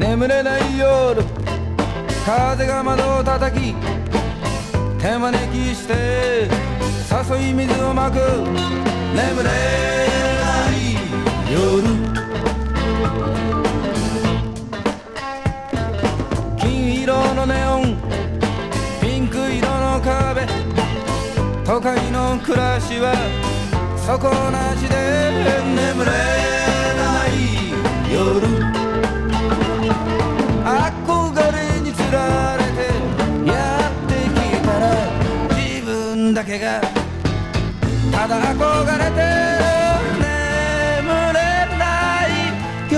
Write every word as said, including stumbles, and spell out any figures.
眠れない夜、風が窓を叩き手招きして誘い水をまく。眠れない夜、金色のネオン、ピンク色の壁、都会の暮らしは底なしで眠れ